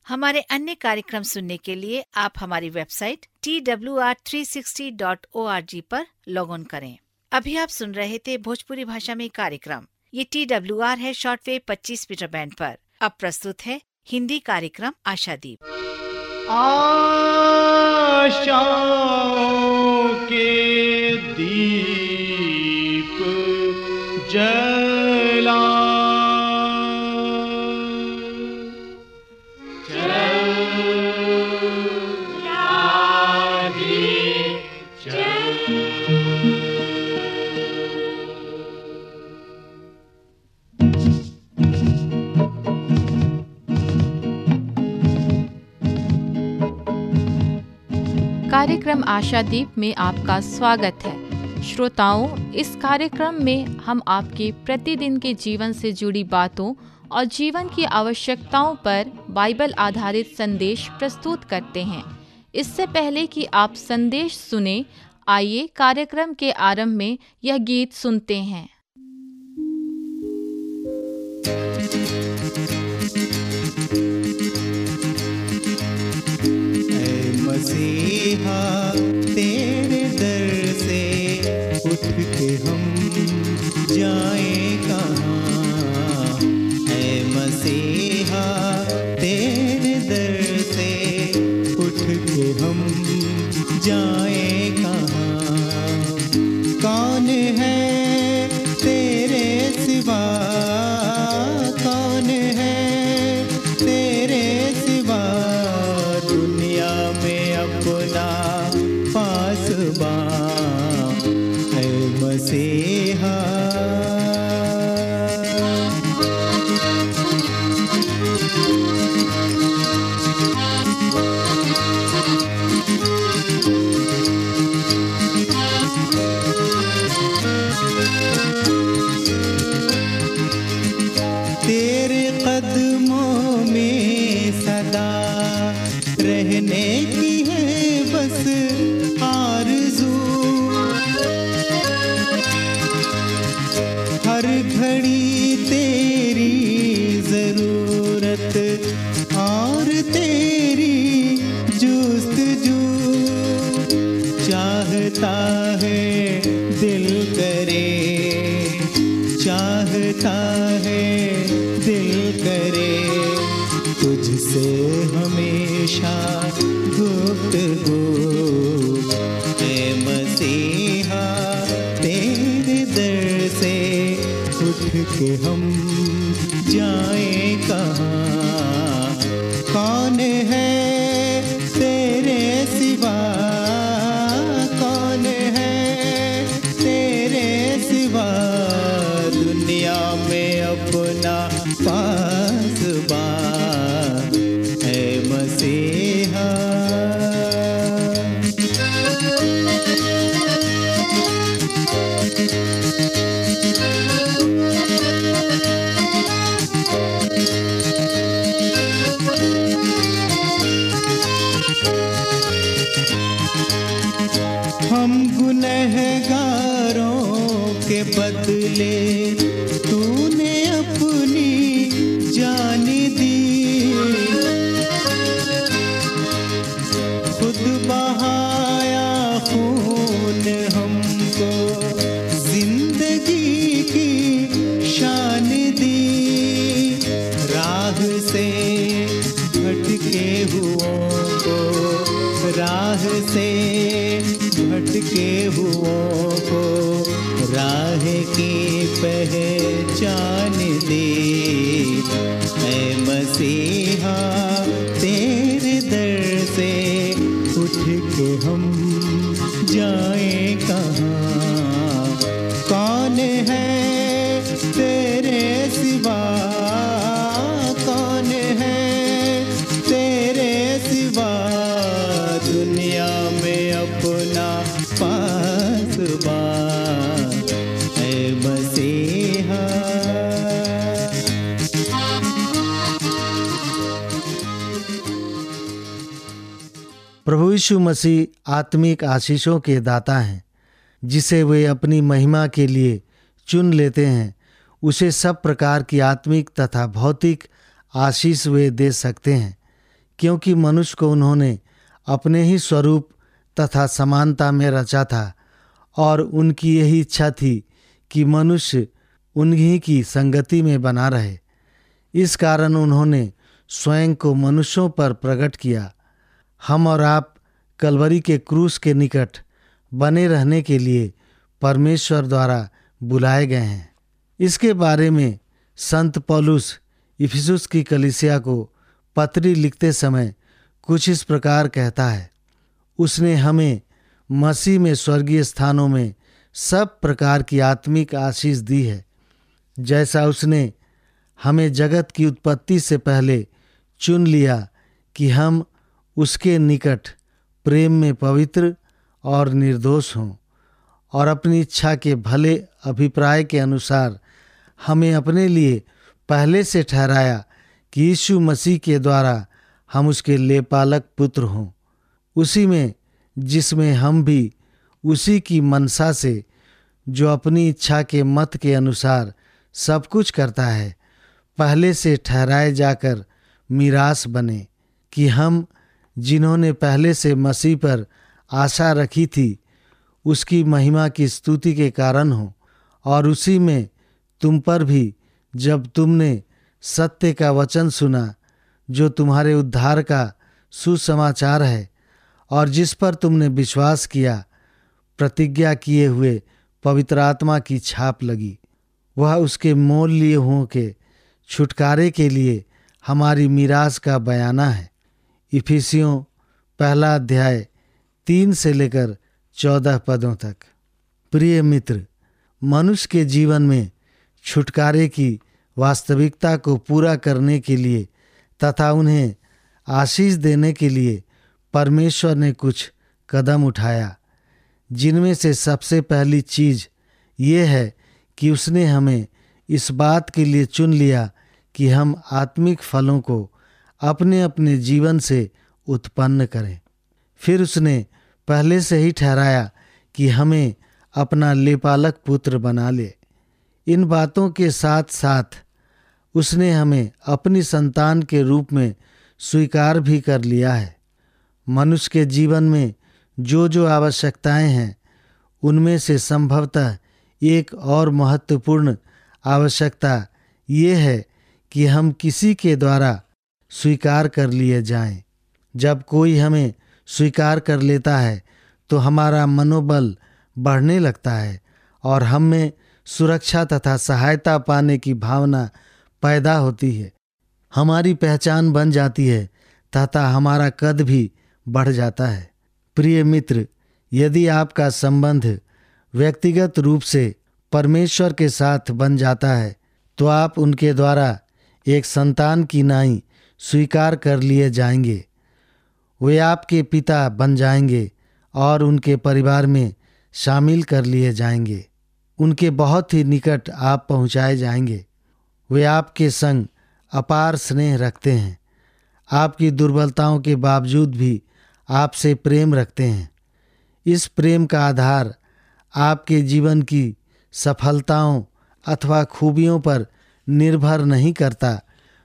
हमारे अन्य कार्यक्रम सुनने के लिए आप हमारी वेबसाइट twr360.org पर लॉग ऑन करें। अभी आप सुन रहे थे भोजपुरी भाषा में कार्यक्रम। ये TWR है शॉर्टवेव 25 मीटर बैंड पर। अब प्रस्तुत है हिंदी कार्यक्रम आशादीप। आशाओं के दीप जला कार्यक्रम आशादीप में आपका स्वागत है। श्रोताओं, इस कार्यक्रम में हम आपके प्रतिदिन के जीवन से जुड़ी बातों और जीवन की आवश्यकताओं पर बाइबल आधारित संदेश प्रस्तुत करते हैं। इससे पहले कि आप संदेश सुने, आइए कार्यक्रम के आरंभ में यह गीत सुनते हैं। मसीहा तेरे दर से उठ के हम जाएं कहाँ, है मसीहा तेरे दर से उठ के हम जाएं कहाँ। कौन है तेरे सिवा, कौन है तेरे सिवा, दुनिया में अपना पासबां, है मसीहा। तेरे कदमों में सदा रहने की है बस आरज़ू, हर घड़ी तेरी ज़रूरत और तेरी जुस्तजू, चाहता है दिल करे, चाहता है दिल करे, तुझसे हमेशा गुफ्तगू, है मसीहा तेरे दर से उठ के हम जाएं कहाँ। कौन है तेरे सिवा, कौन है तेरे सिवा, दुनिया में अपना पासबां, है मसीहा। हम गुनहगारों के बदले तूने अपनी जान दी, खुद बहाया खून हमको जिंदगी की शान दी, राह से भटके हुओं को, राह से भटके हुओं को राह की पहचान दे, है मसीहा तेरे दर से उठ के हम जाएं कहाँ। कौन है तेरे सिवा, कौन है तेरे सिवा, दुनिया में अपना पासबां, है मसीहा। प्रभु यीशु मसीह आत्मिक आशीषों के दाता हैं, जिसे वे अपनी महिमा के लिए चुन लेते हैं। उसे सब प्रकार की आत्मिक तथा भौतिक आशीष वे दे सकते हैं। क्योंकि मनुष्य को उन्होंने अपने ही स्वरूप तथा समानता में रचा था और उनकी यही इच्छा थी कि मनुष्य उन्हीं की संगति में बना रहे। इस कारण उन्होंने स्वयं को मनुष्यों पर प्रकट किया। हम और आप कलवरी के क्रूस के निकट बने रहने के लिए परमेश्वर द्वारा बुलाए गए हैं। इसके बारे में संत पौलुस इफिसुस की कलीसिया को पत्री लिखते समय कुछ इस प्रकार कहता है, उसने हमें मसीह में स्वर्गीय स्थानों में सब प्रकार की आत्मिक आशीष दी है, जैसा उसने हमें जगत की उत्पत्ति से पहले चुन लिया कि हम उसके निकट प्रेम में पवित्र और निर्दोष हों, और अपनी इच्छा के भले अभिप्राय के अनुसार हमें अपने लिए पहले से ठहराया कि यीशु मसीह के द्वारा हम उसके लेपालक पुत्र हों, उसी में जिसमें हम भी उसी की मनसा से, जो अपनी इच्छा के मत के अनुसार सब कुछ करता है, पहले से ठहराए जाकर मीरास बने, कि हम जिन्होंने पहले से मसीह पर आशा रखी थी उसकी महिमा की स्तुति के कारण हो। और उसी में तुम पर भी, जब तुमने सत्य का वचन सुना जो तुम्हारे उद्धार का सुसमाचार है, और जिस पर तुमने विश्वास किया, प्रतिज्ञा किए हुए पवित्र आत्मा की छाप लगी। वह उसके मोल लिए हुओं के छुटकारे के लिए हमारी मीरास का बयाना है। इफिसियों 1 अध्याय 3 से लेकर 14 पदों तक। प्रिय मित्र, मनुष्य के जीवन में छुटकारे की वास्तविकता को पूरा करने के लिए तथा उन्हें आशीष देने के लिए परमेश्वर ने कुछ कदम उठाया, जिनमें से सबसे पहली चीज ये है कि उसने हमें इस बात के लिए चुन लिया कि हम आत्मिक फलों को अपने अपने जीवन से उत्पन्न करें। फिर उसने पहले से ही ठहराया कि हमें अपना लेपालक पुत्र बना ले। इन बातों के साथ साथ उसने हमें अपनी संतान के रूप में स्वीकार भी कर लिया है। मनुष्य के जीवन में जो जो आवश्यकताएं हैं, उनमें से संभवतः एक और महत्वपूर्ण आवश्यकता ये है कि हम किसी के द्वारा स्वीकार कर लिए जाएं। जब कोई हमें स्वीकार कर लेता है तो हमारा मनोबल बढ़ने लगता है और हम में सुरक्षा तथा सहायता पाने की भावना पैदा होती है। हमारी पहचान बन जाती है तथा हमारा कद भी बढ़ जाता है। प्रिय मित्र, यदि आपका संबंध व्यक्तिगत रूप से परमेश्वर के साथ बन जाता है तो आप उनके द्वारा एक संतान की नाई स्वीकार कर लिए जाएंगे। वे आपके पिता बन जाएंगे और उनके परिवार में शामिल कर लिए जाएंगे। उनके बहुत ही निकट आप पहुंचाए जाएंगे। वे आपके संग अपार स्नेह रखते हैं, आपकी दुर्बलताओं के बावजूद भी आपसे प्रेम रखते हैं। इस प्रेम का आधार आपके जीवन की सफलताओं अथवा खूबियों पर निर्भर नहीं करता,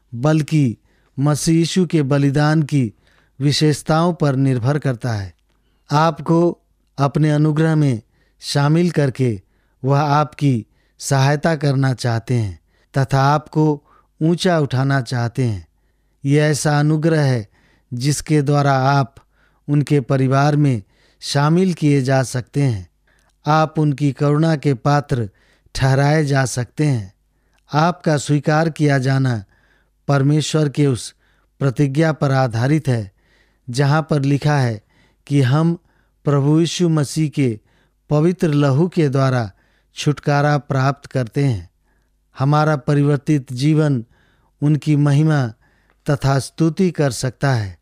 बल्कि मसीह यीशु के बलिदान की विशेषताओं पर निर्भर करता है। आपको अपने अनुग्रह में शामिल करके वह आपकी सहायता करना चाहते हैं तथा आपको ऊंचा उठाना चाहते हैं। यह ऐसा अनुग्रह है जिसके द्वारा आप उनके परिवार में शामिल किए जा सकते हैं। आप उनकी करुणा के पात्र ठहराए जा सकते हैं। आपका स्वीकार किया जाना परमेश्वर के उस प्रतिज्ञा पर आधारित है जहाँ पर लिखा है कि हम प्रभु यीशु मसीह के पवित्र लहू के द्वारा छुटकारा प्राप्त करते हैं। हमारा परिवर्तित जीवन उनकी महिमा तथा स्तुति कर सकता है,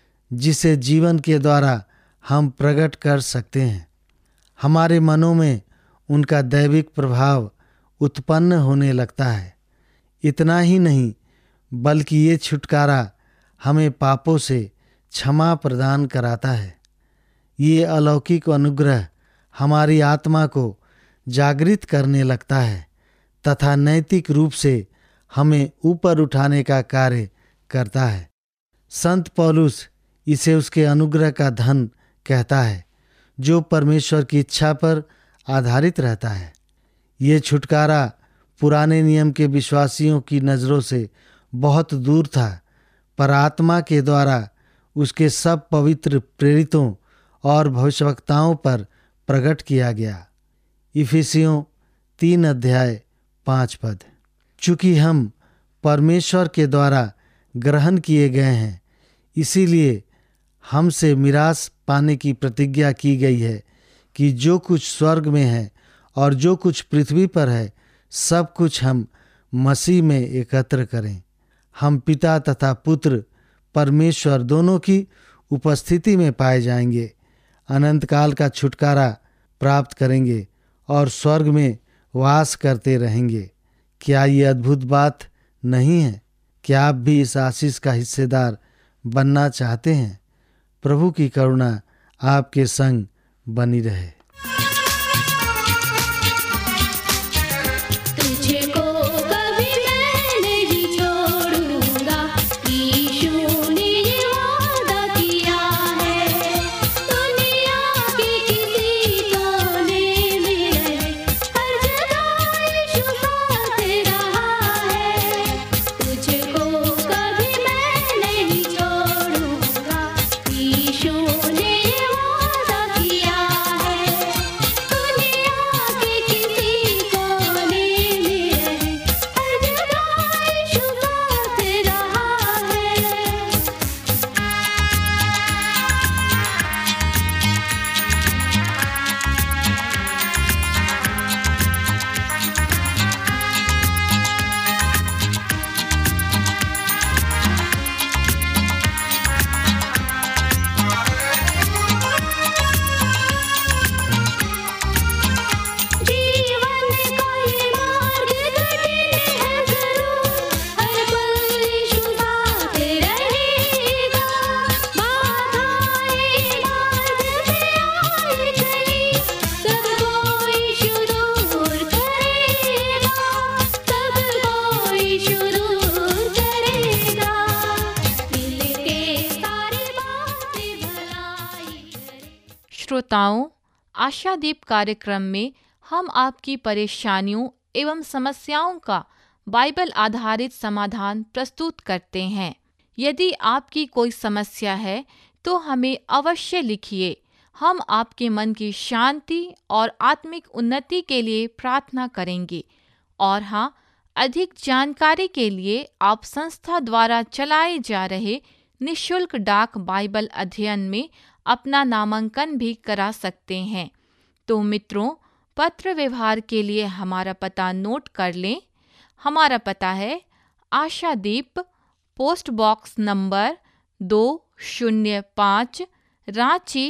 जिसे जीवन के द्वारा हम प्रकट कर सकते हैं। हमारे मनों में उनका दैविक प्रभाव उत्पन्न होने लगता है। इतना ही नहीं, बल्कि ये छुटकारा हमें पापों से क्षमा प्रदान कराता है। ये अलौकिक अनुग्रह हमारी आत्मा को जागृत करने लगता है तथा नैतिक रूप से हमें ऊपर उठाने का कार्य करता है। संत पौलुस इसे उसके अनुग्रह का धन कहता है, जो परमेश्वर की इच्छा पर आधारित रहता है। ये छुटकारा पुराने नियम के विश्वासियों की नज़रों से बहुत दूर था, पर आत्मा के द्वारा उसके सब पवित्र प्रेरितों और भविष्यवक्ताओं पर प्रकट किया गया। इफिसियों 3:5। चूँकि हम परमेश्वर के द्वारा ग्रहण किए गए हैं, इसीलिए हमसे मिरास पाने की प्रतिज्ञा की गई है कि जो कुछ स्वर्ग में है और जो कुछ पृथ्वी पर है, सब कुछ हम मसीह में एकत्र करें। हम पिता तथा पुत्र परमेश्वर दोनों की उपस्थिति में पाए जाएंगे, अनंत काल का छुटकारा प्राप्त करेंगे और स्वर्ग में वास करते रहेंगे। क्या ये अद्भुत बात नहीं है? क्या आप भी इस आशीष का हिस्सेदार बनना चाहते हैं? प्रभु की करुणा आपके संग बनी रहे। श्रोताओं, आशादीप कार्यक्रम में हम आपकी परेशानियों एवं समस्याओं का बाइबल आधारित समाधान प्रस्तुत करते हैं। यदि आपकी कोई समस्या है तो हमें अवश्य लिखिए। हम आपके मन की शांति और आत्मिक उन्नति के लिए प्रार्थना करेंगे। और हाँ, अधिक जानकारी के लिए आप संस्था द्वारा चलाए जा रहे निःशुल्क डाक बाइबल अध्ययन में अपना नामांकन भी करा सकते हैं। तो मित्रों, पत्र व्यवहार के लिए हमारा पता नोट कर लें। हमारा पता है Ashadeep, post box number 205, Ranchi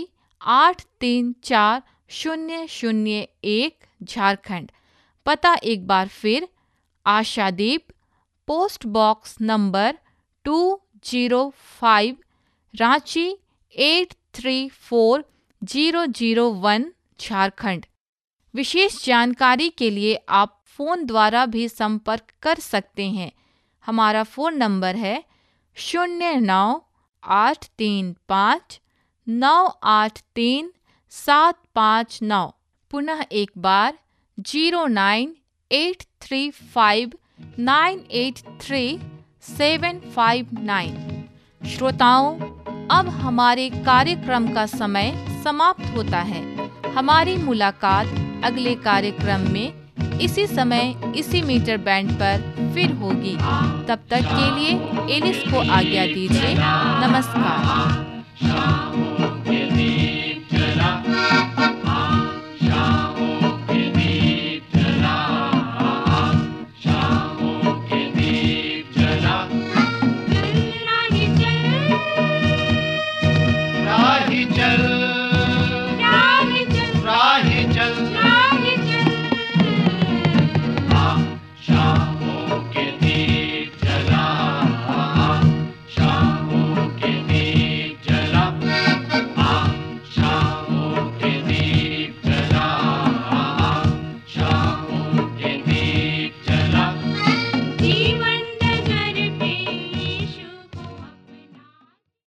834001, Jharkhand. पता एक बार फिर, Ashadeep, post box number 205, Ranchi 834001, Jharkhand. विशेष जानकारी के लिए आप फ़ोन द्वारा भी संपर्क कर सकते हैं। हमारा फ़ोन नंबर है 09835983 पुनः एक बार 09835983759। श्रोताओं, अब हमारे कार्यक्रम का समय समाप्त होता है। हमारी मुलाकात अगले कार्यक्रम में इसी समय इसी मीटर बैंड पर फिर होगी। तब तक के लिए एलिस को आज्ञा दीजिए। नमस्कार।